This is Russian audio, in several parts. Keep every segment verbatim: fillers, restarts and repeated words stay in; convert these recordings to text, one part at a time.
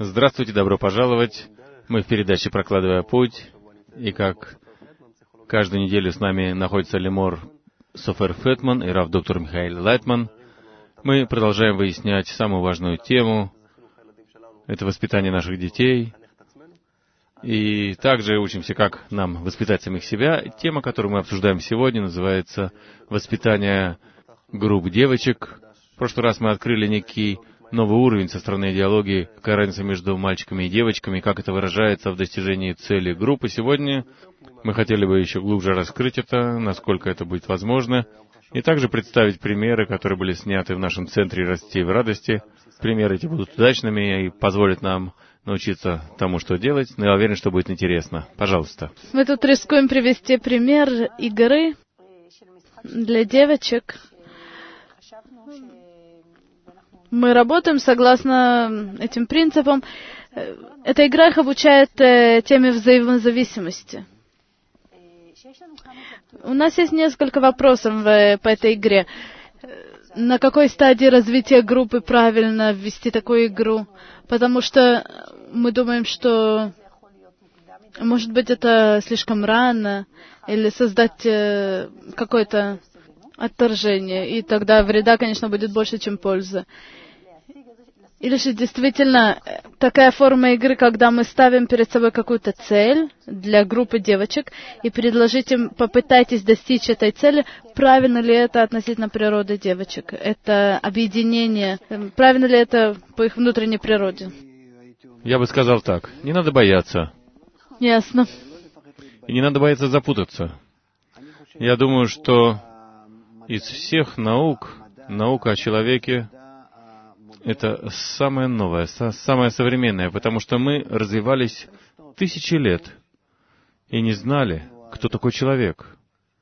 Здравствуйте, добро пожаловать. Мы в передаче «Прокладывая путь». И как каждую неделю с нами находится Лемор Софер Фетман и рав доктор Михаил Лайтман. Мы продолжаем выяснять самую важную тему. Это воспитание наших детей. И также учимся, как нам воспитать самих себя. Тема, которую мы обсуждаем сегодня, называется «Воспитание групп девочек». В прошлый раз мы открыли некий новый уровень со стороны идеологии, какая разница между мальчиками и девочками, как это выражается в достижении цели группы. Сегодня мы хотели бы еще глубже раскрыть это, насколько это будет возможно, и также представить примеры, которые были сняты в нашем центре «Расти в радости». Примеры эти будут удачными и позволят нам научиться тому, что делать, но я уверен, что будет интересно. Пожалуйста. Мы тут рискуем привести пример игры для девочек. Мы работаем согласно этим принципам. Эта игра их обучает теме взаимозависимости. У нас есть несколько вопросов по этой игре. На какой стадии развития группы правильно ввести такую игру? Потому что мы думаем, что, может быть, это слишком рано, или создать какое-то отторжение, и тогда вреда, конечно, будет больше, чем пользы. Или же действительно такая форма игры, когда мы ставим перед собой какую-то цель для группы девочек и предложить им, попытайтесь достичь этой цели, правильно ли это относительно природы девочек? Это объединение, правильно ли это по их внутренней природе? Я бы сказал так, не надо бояться. Ясно. И не надо бояться запутаться. Я думаю, что из всех наук, наука о человеке — это самое новое, самое современное, потому что мы развивались тысячи лет и не знали, кто такой человек.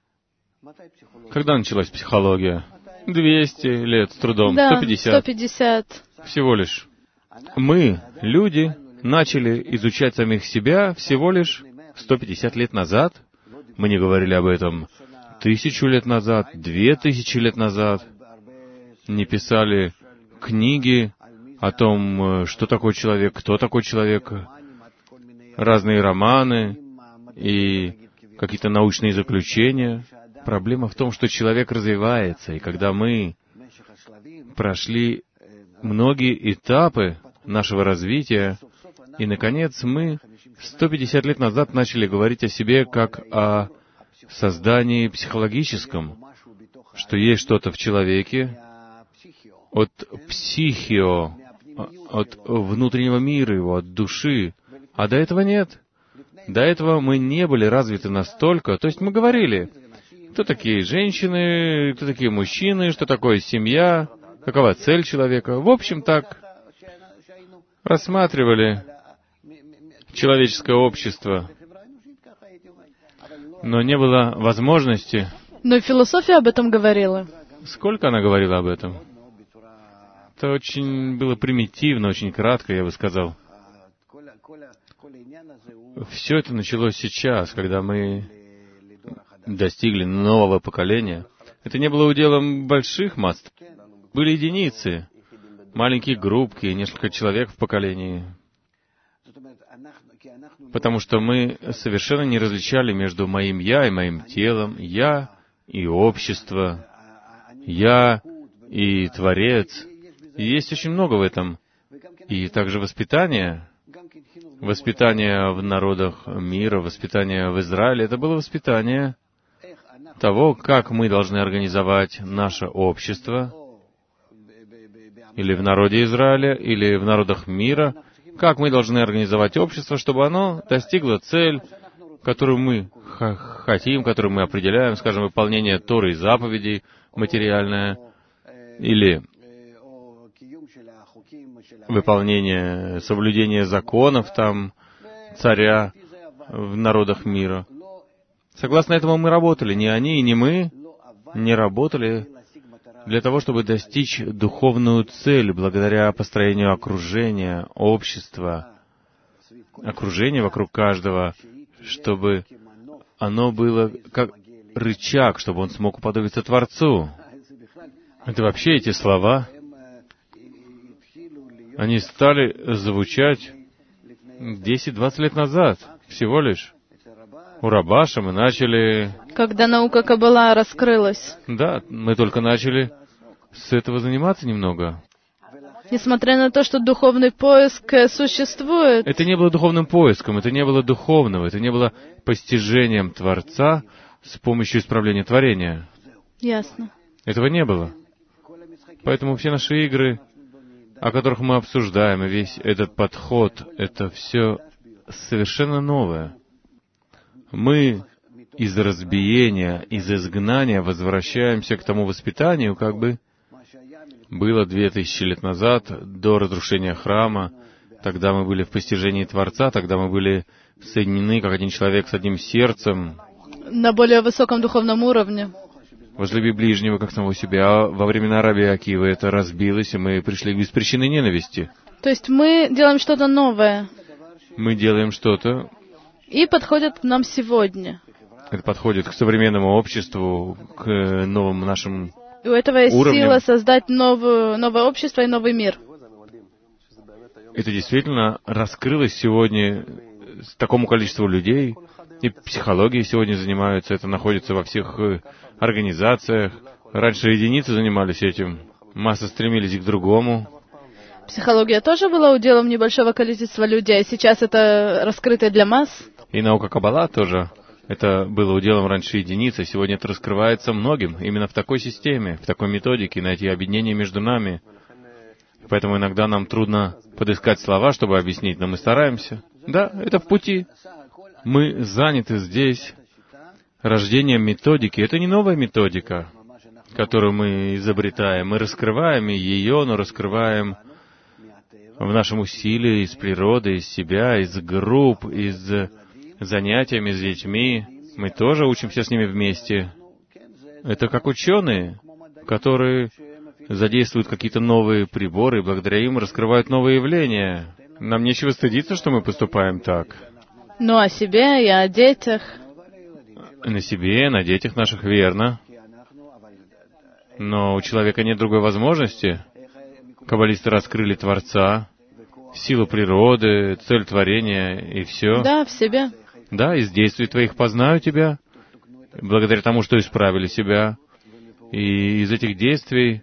Когда началась психология? Двести лет с трудом, да, сто пятьдесят. сто пятьдесят. Всего лишь. Мы, люди, начали изучать самих себя всего лишь сто пятьдесят лет назад. Мы не говорили об этом тысячу лет назад, две тысячи лет назад. Не писали книги о том, что такое человек, кто такой человек, разные романы и какие-то научные заключения. Проблема в том, что человек развивается, и когда мы прошли многие этапы нашего развития, и, наконец, мы сто пятьдесят лет назад начали говорить о себе как о создании психологическом, что есть что-то в человеке, от психио, от внутреннего мира его, от души. А до этого нет. До этого мы не были развиты настолько. То есть мы говорили, кто такие женщины, кто такие мужчины, что такое семья, какова цель человека. В общем, так рассматривали человеческое общество. Но не было возможности. Но и философия об этом говорила. Сколько она говорила об этом? Это очень было примитивно, очень кратко, я бы сказал. Все это началось сейчас, когда мы достигли нового поколения. Это не было уделом больших масс. Были единицы, маленькие группки, несколько человек в поколении. Потому что мы совершенно не различали между моим «я» и моим телом, «я» и общество, «я» и Творец. И есть очень много в этом. И также воспитание, воспитание в народах мира, воспитание в Израиле, это было воспитание того, как мы должны организовать наше общество, или в народе Израиля, или в народах мира, как мы должны организовать общество, чтобы оно достигло цель, которую мы хотим, которую мы определяем, скажем, выполнение Торы и заповедей материальное, или выполнение, соблюдение законов там, царя в народах мира. Согласно этому мы работали. Ни они и ни мы не работали для того, чтобы достичь духовную цель благодаря построению окружения, общества, окружения вокруг каждого, чтобы оно было как рычаг, чтобы он смог уподобиться Творцу. Это вообще эти слова, они стали звучать десять-двадцать лет назад, всего лишь. У Рабаша мы начали... Когда наука Каббала раскрылась. Да, мы только начали с этого заниматься немного. Несмотря на то, что духовный поиск существует. Это не было духовным поиском, это не было духовного, это не было постижением Творца с помощью исправления творения. Ясно. Этого не было. Поэтому все наши игры, о которых мы обсуждаем, и весь этот подход, это все совершенно новое. Мы из разбиения, из изгнания возвращаемся к тому воспитанию, как бы было две тысячи лет назад, до разрушения храма. Тогда мы были в постижении Творца, тогда мы были соединены, как один человек, с одним сердцем. На более высоком духовном уровне. Возлюби ближнего, как самого себя. А во времена раби Акивы это разбилось, и мы пришли к беспричинной ненависти. То есть мы делаем что-то новое. Мы делаем что-то... И подходит к нам сегодня. Это подходит к современному обществу, к новым нашим И у этого есть уровням. Сила создать новую, новое общество и новый мир. Это действительно раскрылось сегодня такому количеству людей, и психологией сегодня занимаются, это находится во всех организациях. Раньше единицы занимались этим, массы стремились к другому. Психология тоже была уделом небольшого количества людей, а сейчас это раскрыто для масс. И наука Каббала тоже. Это было уделом раньше единицы, сегодня это раскрывается многим, именно в такой системе, в такой методике, найти объединение между нами. Поэтому иногда нам трудно подыскать слова, чтобы объяснить, но мы стараемся. Да, это в пути. Мы заняты здесь рождением методики. Это не новая методика, которую мы изобретаем. Мы раскрываем ее, но раскрываем в нашем усилии из природы, из себя, из групп, из занятиями с детьми. Мы тоже учимся с ними вместе. Это как ученые, которые задействуют какие-то новые приборы, и благодаря им раскрывают новые явления. Нам нечего стыдиться, что мы поступаем так. Ну, о себе и о детях. На себе, на детях наших, верно. Но у человека нет другой возможности. Каббалисты раскрыли Творца, силу природы, цель творения и все. Да, в себе. Да, из действий твоих познаю тебя, благодаря тому, что исправили себя. И из этих действий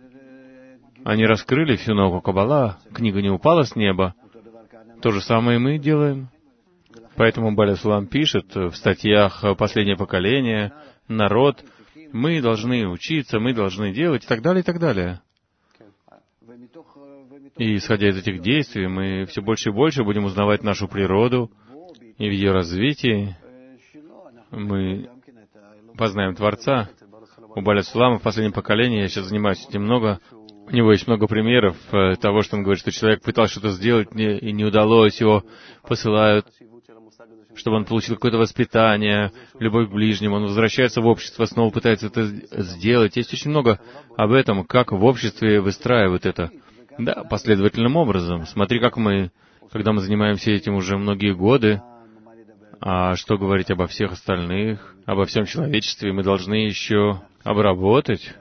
они раскрыли всю науку Каббала. Книга не упала с неба. То же самое и мы делаем. Поэтому Баля Сулам пишет в статьях «Последнее поколение», «Народ», мы должны учиться, мы должны делать и так далее, и так далее. И исходя из этих действий, мы все больше и больше будем узнавать нашу природу, и в ее развитии мы познаем Творца. У Баля Сулама в последнем поколении, я сейчас занимаюсь этим много, у него есть много примеров того, что он говорит, что человек пытался что-то сделать, и не удалось, его посылают, чтобы он получил какое-то воспитание, любовь к ближнему, он возвращается в общество, снова пытается это сделать. Есть очень много об этом, как в обществе выстраивают это. Да, последовательным образом. Смотри, как мы, когда мы занимаемся этим уже многие годы, а что говорить обо всех остальных, обо всем человечестве, мы должны еще обработать,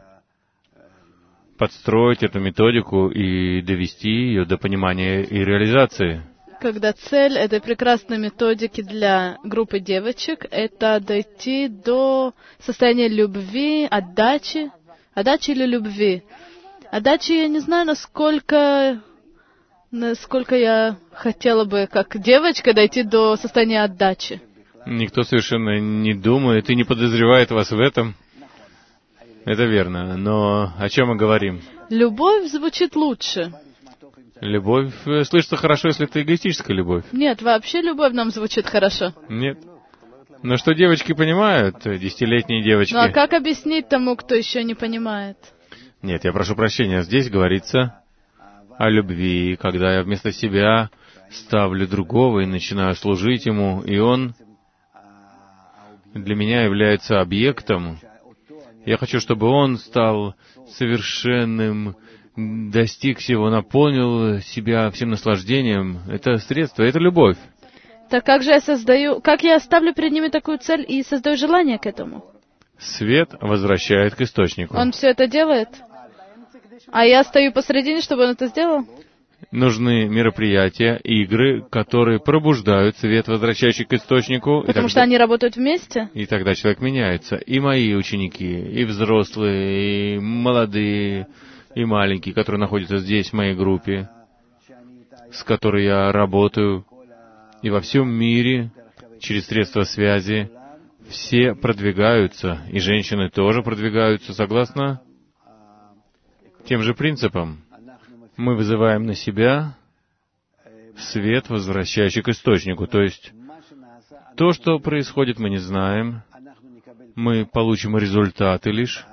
подстроить эту методику и довести ее до понимания и реализации. Когда цель этой прекрасной методики для группы девочек — это дойти до состояния любви, отдачи, отдачи или любви. Отдачи я не знаю, насколько, насколько я хотела бы, как девочка, дойти до состояния отдачи. Никто совершенно не думает и не подозревает вас в этом. Это верно. Но о чем мы говорим? Любовь звучит лучше. Любовь слышится хорошо, если это эгоистическая любовь. Нет, вообще любовь нам звучит хорошо. Нет. Но что девочки понимают, десятилетние девочки? Ну а как объяснить тому, кто еще не понимает? Нет, я прошу прощения, здесь говорится о любви, когда я вместо себя ставлю другого и начинаю служить ему, и он для меня является объектом. Я хочу, чтобы он стал совершенным, достиг всего, наполнил себя всем наслаждением. Это средство, это любовь. Так как же я создаю, как я ставлю перед ними такую цель и создаю желание к этому? Свет возвращает к источнику. Он все это делает? А я стою посредине, чтобы он это сделал? нужны мероприятия, игры, которые пробуждают свет, возвращающий к источнику. Потому что они работают вместе? И тогда человек меняется. И мои ученики, и взрослые, и молодые, и маленькие, которые находятся здесь, в моей группе, с которой я работаю, и во всем мире, через средства связи, все продвигаются, и женщины тоже продвигаются, согласно тем же принципам. Мы вызываем на себя свет, возвращающий к источнику. То есть, то, что происходит, мы не знаем. Мы получим результаты лишь.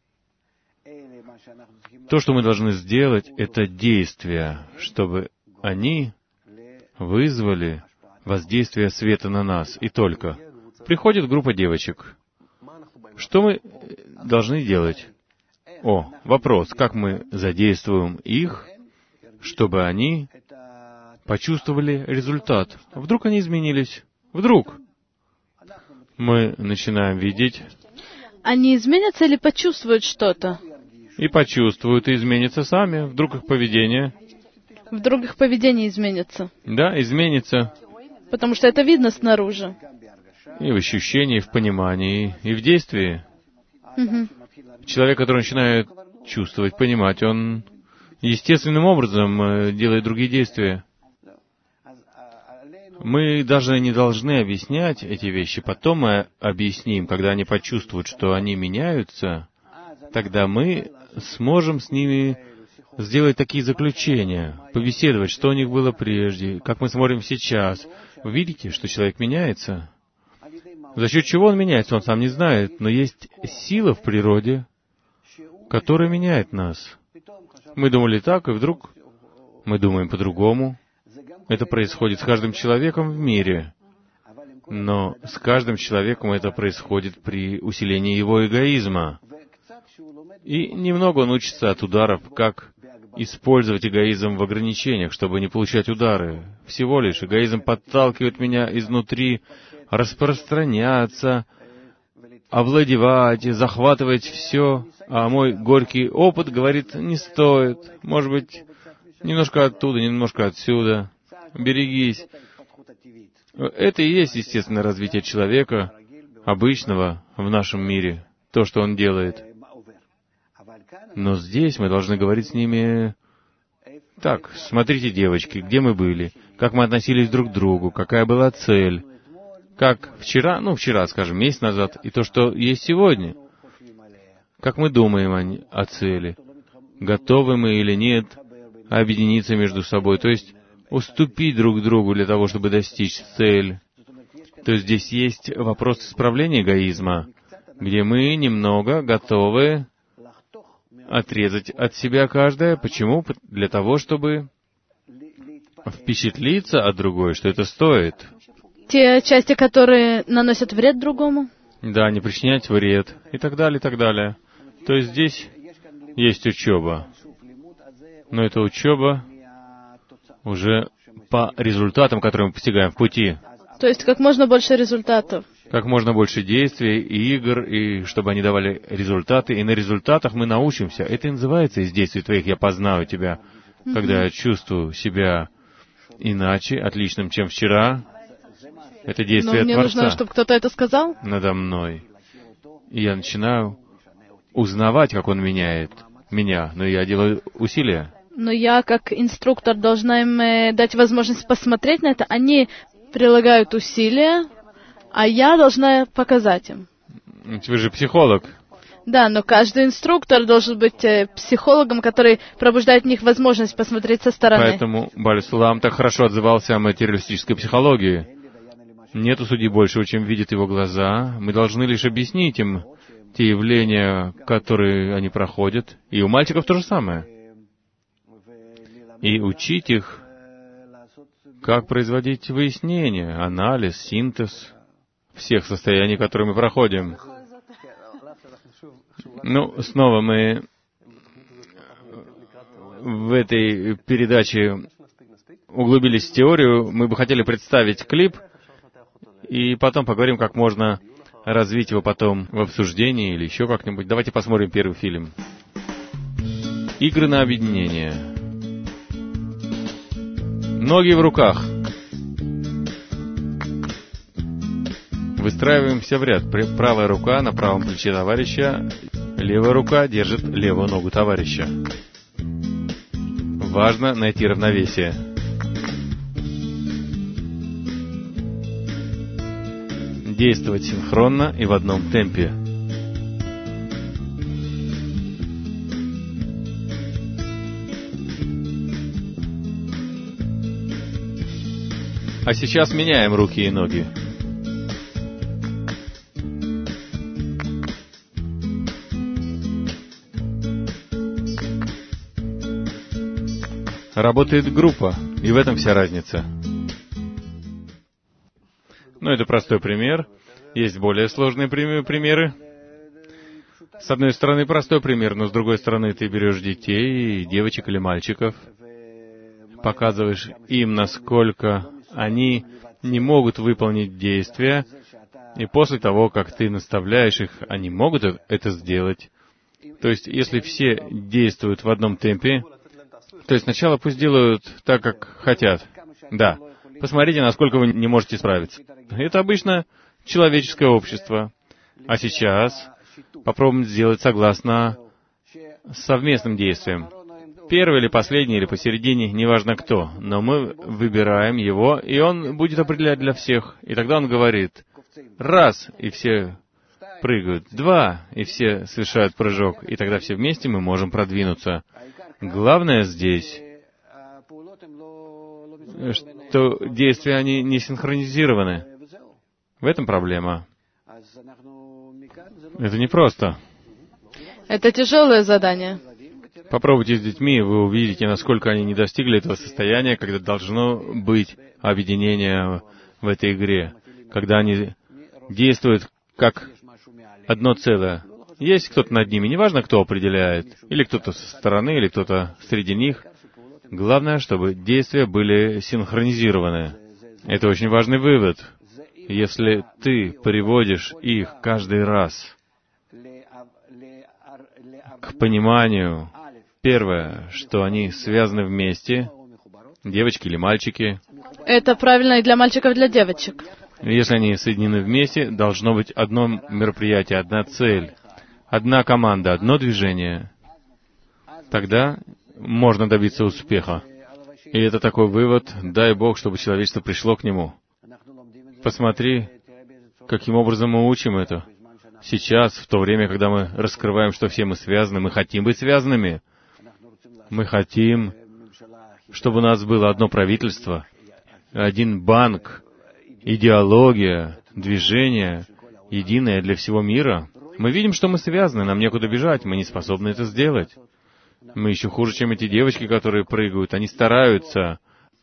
То, что мы должны сделать, это действия, чтобы они вызвали воздействие света на нас, и только. Приходит группа девочек. Что мы должны делать? О, вопрос, как мы задействуем их, чтобы они почувствовали результат. Вдруг они изменились? Вдруг? Мы начинаем видеть. Они изменятся или почувствуют что-то? И почувствуют, и изменятся сами. Вдруг их поведение. Вдруг их поведение изменится. Да, изменится. Потому что это видно снаружи. И в ощущении, и в понимании, и в действии. Угу. Человек, который начинает чувствовать, понимать, он естественным образом делает другие действия. Мы даже не должны объяснять эти вещи. Потом мы объясним, когда они почувствуют, что они меняются, тогда мы сможем с ними сделать такие заключения, побеседовать, что у них было прежде, как мы смотрим сейчас. Вы видите, что человек меняется? За счет чего он меняется, он сам не знает, но есть сила в природе, которая меняет нас. Мы думали так, и вдруг мы думаем по-другому. Это происходит с каждым человеком в мире. Но с каждым человеком это происходит при усилении его эгоизма. И немного он учится от ударов, как использовать эгоизм в ограничениях, чтобы не получать удары. Всего лишь эгоизм подталкивает меня изнутри распространяться, овладевать, захватывать все, а мой горький опыт говорит, не стоит, может быть, немножко оттуда, немножко отсюда, берегись. Это и есть естественное развитие человека, обычного в нашем мире, то, что он делает. Но здесь мы должны говорить с ними: так, смотрите, девочки, где мы были, как мы относились друг к другу, какая была цель, как вчера, ну, вчера, скажем, месяц назад, и то, что есть сегодня. Как мы думаем о, о цели, готовы мы или нет объединиться между собой, то есть уступить друг другу для того, чтобы достичь цели. То есть здесь есть вопрос исправления эгоизма, где мы немного готовы отрезать от себя каждое. Почему? Для того, чтобы впечатлиться от другой, что это стоит. Те части, которые наносят вред другому? Да, не причинять вред, и так далее, и так далее. То есть здесь есть учеба. Но эта учеба уже по результатам, которые мы постигаем в пути. То есть как можно больше результатов. Как можно больше действий и игр, и чтобы они давали результаты. И на результатах мы научимся. Это и называется из действий твоих «я познаю тебя». Mm-hmm. Когда я чувствую себя иначе, отличным, чем вчера. Это действие Но мне Творца нужно, чтобы кто-то это сказал надо мной. И я начинаю узнавать, как Он меняет меня. Но я делаю усилия. Но я, как инструктор, должна им э, дать возможность посмотреть на это. Они прилагают усилия, а я должна показать им. Вы же психолог. Да, но каждый инструктор должен быть э, психологом, который пробуждает в них возможность посмотреть со стороны. Поэтому Баль Сулам так хорошо отзывался о материалистической психологии. Нету судьи большего, чем видят его глаза. Мы должны лишь объяснить им те явления, которые они проходят. И у мальчиков то же самое. И учить их, как производить выяснение, анализ, синтез всех состояний, которые мы проходим. Ну, снова мы в этой передаче углубились в теорию. Мы бы хотели представить клип, и потом поговорим, как можно развить его потом в обсуждении или еще как-нибудь. Давайте посмотрим первый фильм. «Игры на объединение». Ноги в руках. Выстраиваемся в ряд. Правая рука на правом плече товарища, левая рука держит левую ногу товарища. Важно найти равновесие. Действовать синхронно и в одном темпе. А сейчас меняем руки и ноги. Работает группа, и в этом вся разница. Ну, это простой пример. Есть более сложные примеры. С одной стороны, простой пример, но с другой стороны, ты берешь детей, девочек или мальчиков, показываешь им, насколько они не могут выполнить действия, и после того, как ты наставляешь их, они могут это сделать. То есть, если все действуют в одном темпе, то есть сначала пусть делают так, как хотят. Да. Посмотрите, насколько вы не можете справиться. Это обычно человеческое общество. А сейчас попробуем сделать согласно совместным действиям. Первый или последний, или посередине, неважно кто. Но мы выбираем его, и он будет определять для всех. И тогда он говорит: раз, и все прыгают. Два, и все совершают прыжок. И тогда все вместе мы можем продвинуться. Главное здесь, что действия, они не синхронизированы. В этом проблема. Это непросто. Это тяжелое задание. Попробуйте с детьми, и вы увидите, насколько они не достигли этого состояния, когда должно быть объединение в этой игре, когда они действуют как одно целое. Есть кто-то над ними, неважно, кто определяет, или кто-то со стороны, или кто-то среди них. Главное, чтобы действия были синхронизированы. Это очень важный вывод. Если ты приводишь их каждый раз к пониманию, первое, что они связаны вместе, девочки или мальчики. Это правильно и для мальчиков, и для девочек. Если они соединены вместе, должно быть одно мероприятие, одна цель. Одна команда, одно движение, тогда можно добиться успеха. И это такой вывод, дай Бог, чтобы человечество пришло к нему. Посмотри, каким образом мы учим это. Сейчас, в то время, когда мы раскрываем, что все мы связаны, мы хотим быть связанными. Мы хотим, чтобы у нас было одно правительство, один банк, идеология, движение, единое для всего мира. Мы видим, что мы связаны, нам некуда бежать, мы не способны это сделать. Мы еще хуже, чем эти девочки, которые прыгают. Они стараются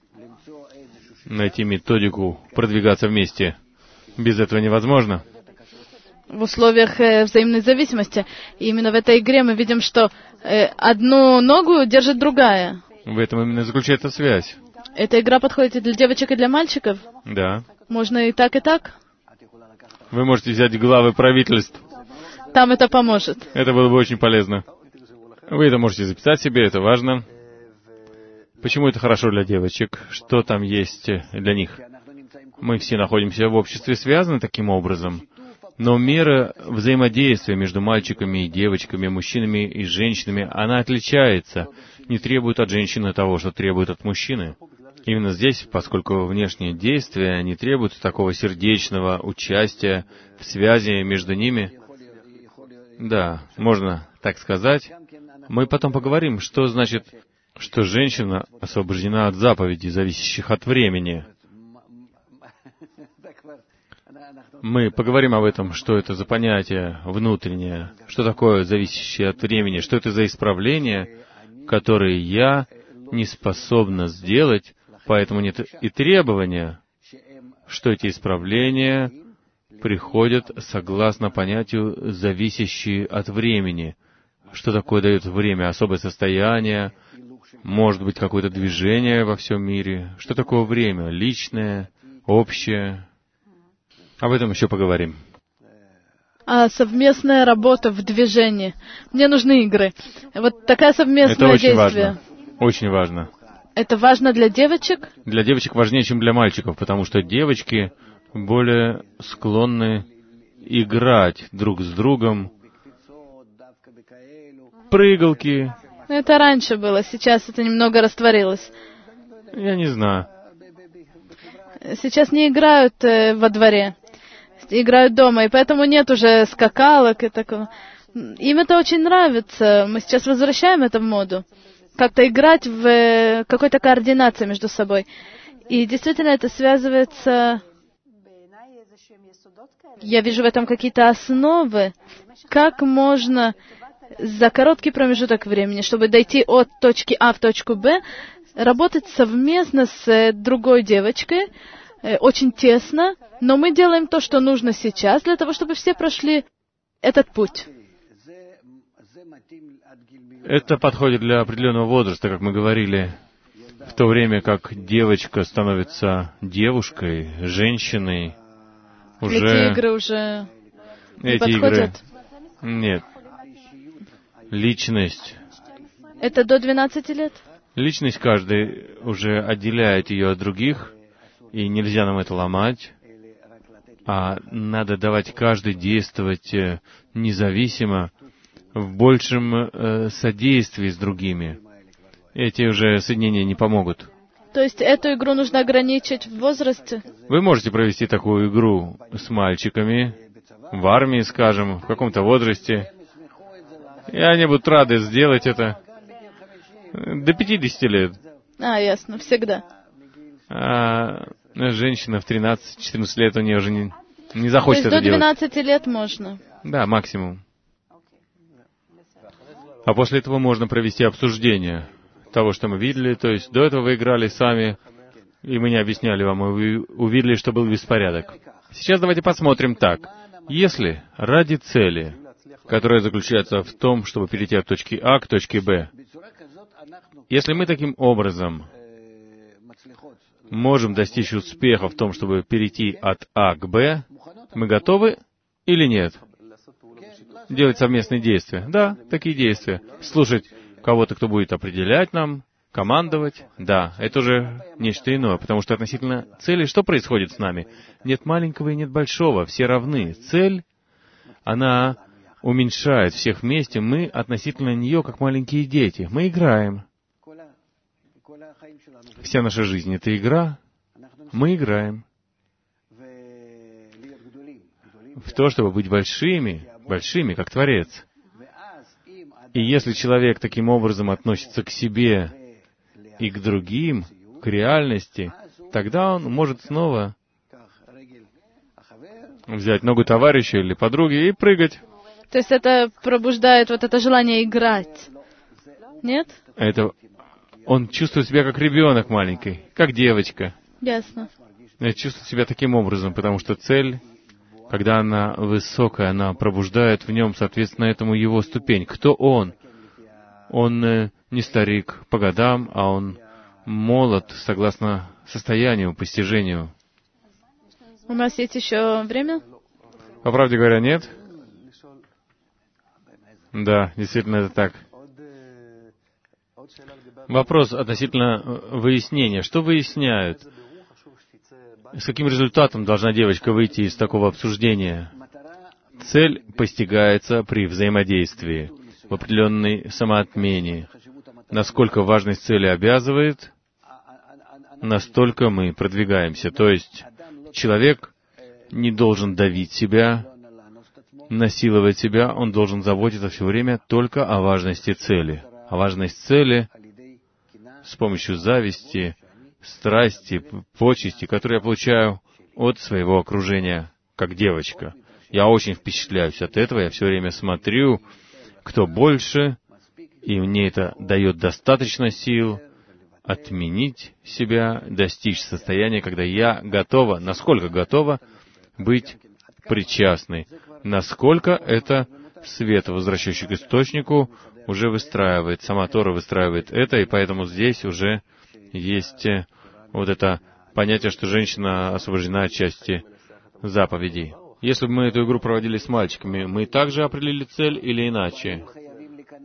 найти методику продвигаться вместе. Без этого невозможно. В условиях э, взаимной зависимости. И именно в этой игре мы видим, что э, одну ногу держит другая. В этом именно заключается связь. Эта игра подходит и для девочек, и для мальчиков? Да. Можно и так, и так? Вы можете взять главы правительств. Там это поможет. Это было бы очень полезно. Вы это можете записать себе, это важно. Почему это хорошо для девочек? Что там есть для них? Мы все находимся в обществе, связаны таким образом. Но мера взаимодействия между мальчиками и девочками, мужчинами и женщинами, она отличается. Не требует от женщины того, что требует от мужчины. Именно здесь, поскольку внешние действия не требуют такого сердечного участия в связи между ними. Да, можно так сказать. Мы потом поговорим, что значит, что женщина освобождена от заповедей, зависящих от времени. Мы поговорим об этом, что это за понятие внутреннее, что такое зависящее от времени, что это за исправления, которые я не способна сделать, поэтому нет и требования, что эти исправления приходят согласно понятию «зависящие от времени». Что такое дает время? Особое состояние, может быть, какое-то движение во всем мире. Что такое время? Личное, общее. Об этом еще поговорим. А совместная работа в движении. Мне нужны игры. Вот такая совместное Это очень действие. важно. Очень важно. Это важно для девочек? Для девочек важнее, чем для мальчиков, потому что девочки более склонны играть друг с другом. Прыгалки. Это раньше было, сейчас это немного растворилось. Я не знаю. Сейчас не играют э, во дворе, играют дома, и поэтому нет уже скакалок и такого. Им это очень нравится. Мы сейчас возвращаем это в моду. Как-то играть в э, какой-то координации между собой. И действительно это связывается... Я вижу в этом какие-то основы. Как можно за короткий промежуток времени, чтобы дойти от точки А в точку Б, работать совместно с другой девочкой, очень тесно, но мы делаем то, что нужно сейчас, для того, чтобы все прошли этот путь. Это подходит для определенного возраста, как мы говорили, в то время как девочка становится девушкой, женщиной, уже... Эти игры уже не Эти подходят? Игры... Нет. Личность. Это до двенадцати лет? Личность каждый уже отделяет ее от других, и нельзя нам это ломать, а надо давать каждый действовать независимо, в большем э, содействии с другими. Эти уже соединения не помогут. То есть эту игру нужно ограничить в возрасте? Вы можете провести такую игру с мальчиками, в армии, скажем, в каком-то возрасте, и они будут рады сделать это до пятидесяти лет. А, ясно, всегда. А женщина в тринадцать-четырнадцать лет, у нее уже не, не захочет это делать. То есть делать. до двенадцати лет можно? Да, максимум. А после этого можно провести обсуждение того, что мы видели. То есть до этого вы играли сами, и мы не объясняли вам, и вы увидели, что был беспорядок. Сейчас давайте посмотрим так. Если ради цели, которая заключается в том, чтобы перейти от точки А к точке Б, если мы таким образом можем достичь успеха в том, чтобы перейти от А к Б, мы готовы или нет? Делать совместные действия. Да, такие действия. Слушать кого-то, кто будет определять нам, командовать. Да, это уже нечто иное, потому что относительно цели, что происходит с нами? Нет маленького и нет большого, все равны. Цель, она уменьшает всех вместе, мы относительно нее, как маленькие дети. Мы играем. Вся наша жизнь — это игра. Мы играем в то, чтобы быть большими, большими, как Творец. И если человек таким образом относится к себе и к другим, к реальности, тогда он может снова взять ногу товарища или подруги и прыгать. То есть это пробуждает вот это желание играть? Нет? Это он чувствует себя как ребенок маленький, как девочка. Ясно. Чувствует себя таким образом, потому что цель, когда она высокая, она пробуждает в нем, соответственно, этому его ступень. Кто он? Он э, не старик по годам, а он молод, согласно состоянию, постижению. У нас есть еще время? По правде говоря, нет. Да, действительно, это так. Вопрос относительно выяснения. Что выясняют? С каким результатом должна девочка выйти из такого обсуждения? Цель постигается при взаимодействии, в определенной самоотмене. Насколько важность цели обязывает, настолько мы продвигаемся. То есть человек не должен давить себя, насиловать себя, он должен заботиться все время только о важности цели. А важность цели с помощью зависти, страсти, почести, которые я получаю от своего окружения, как девочка. Я очень впечатляюсь от этого, я все время смотрю, кто больше, и мне это дает достаточно сил отменить себя, достичь состояния, когда я готова, насколько готова быть причастной, насколько это свет, возвращающий к источнику, уже выстраивает, сама Тора выстраивает это, и поэтому здесь уже есть вот это понятие, что женщина освобождена от части заповедей. Если бы мы эту игру проводили с мальчиками, мы также определили цель или иначе?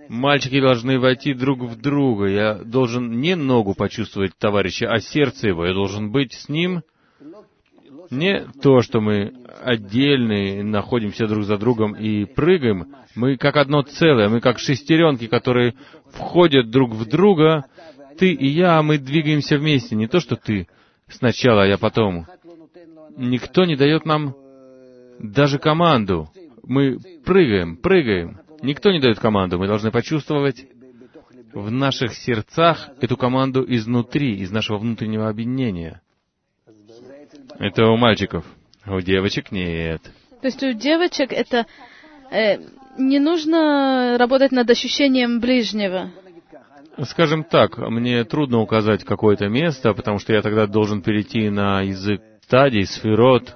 Мальчики должны войти друг в друга. Я должен не ногу почувствовать товарища, а сердце его. Я должен быть с ним. Не то, что мы отдельные, находимся друг за другом и прыгаем. Мы как одно целое, мы как шестеренки, которые входят друг в друга. Ты и я, мы двигаемся вместе. Не то, что ты сначала, а я потом. Никто не дает нам даже команду. Мы прыгаем, прыгаем. Никто не дает команду. Мы должны почувствовать в наших сердцах эту команду изнутри, из нашего внутреннего объединения. Это у мальчиков. У девочек нет. То есть у девочек это э, не нужно работать над ощущением ближнего. Скажем так, мне трудно указать какое-то место, потому что я тогда должен перейти на язык стадий, сферот.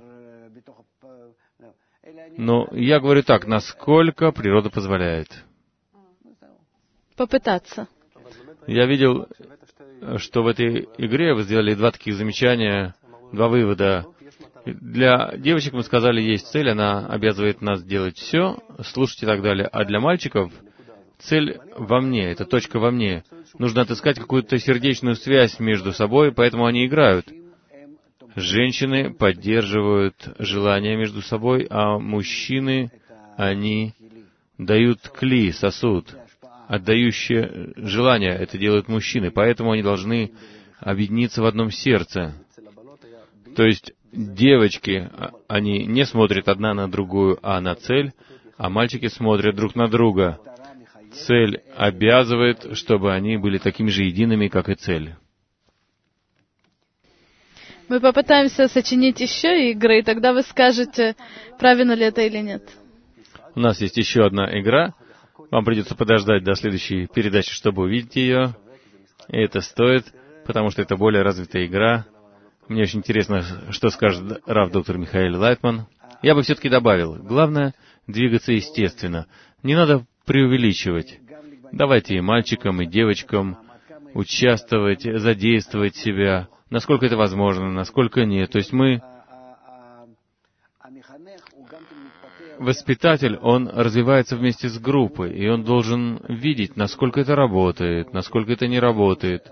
Но я говорю так, насколько природа позволяет. Попытаться. Я видел, что в этой игре вы сделали два таких замечания, два вывода. Для девочек мы сказали, есть цель, она обязывает нас делать все, слушать и так далее. А для мальчиков цель во мне, это точка во мне. Нужно отыскать какую-то сердечную связь между собой, поэтому они играют. Женщины поддерживают желания между собой, а мужчины, они дают кли, сосуд, отдающие желания. Это делают мужчины, поэтому они должны объединиться в одном сердце. То есть девочки, они не смотрят одна на другую, а на цель, а мальчики смотрят друг на друга. Цель обязывает, чтобы они были такими же едиными, как и цель. Мы попытаемся сочинить еще игры, и тогда вы скажете, правильно ли это или нет. У нас есть еще одна игра. Вам придется подождать до следующей передачи, чтобы увидеть ее. И это стоит, потому что это более развитая игра. Мне очень интересно, что скажет рав доктор Михаэль Лайтман. Я бы все-таки добавил, главное — двигаться естественно. Не надо преувеличивать. Давайте и мальчикам, и девочкам участвовать, задействовать себя, насколько это возможно, насколько нет. То есть мы... Воспитатель, он развивается вместе с группой, и он должен видеть, насколько это работает, насколько это не работает.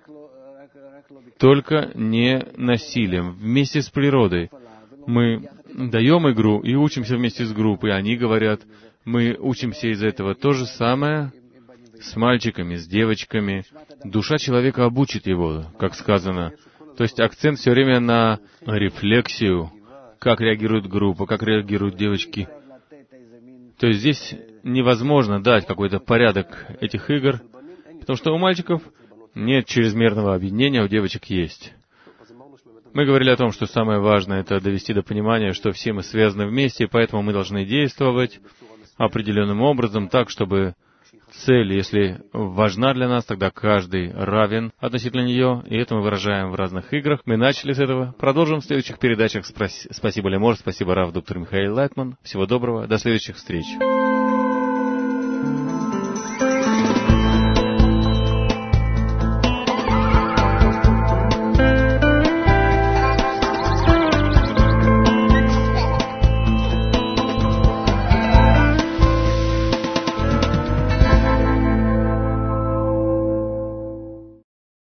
Только не насилием, вместе с природой. Мы даем игру и учимся вместе с группой. Они говорят, мы учимся из этого. То же самое с мальчиками, с девочками. Душа человека обучит его, как сказано. То есть акцент все время на рефлексию, как реагирует группа, как реагируют девочки. То есть здесь невозможно дать какой-то порядок этих игр, потому что у мальчиков нет чрезмерного объединения, у девочек есть. Мы говорили о том, что самое важное — это довести до понимания, что все мы связаны вместе, и поэтому мы должны действовать определенным образом так, чтобы цель, если важна для нас, тогда каждый равен относительно нее, и это мы выражаем в разных играх. Мы начали с этого. Продолжим в следующих передачах. Спасибо, Лемор, спасибо, рав доктор Михаэль Лайтман. Всего доброго, до следующих встреч.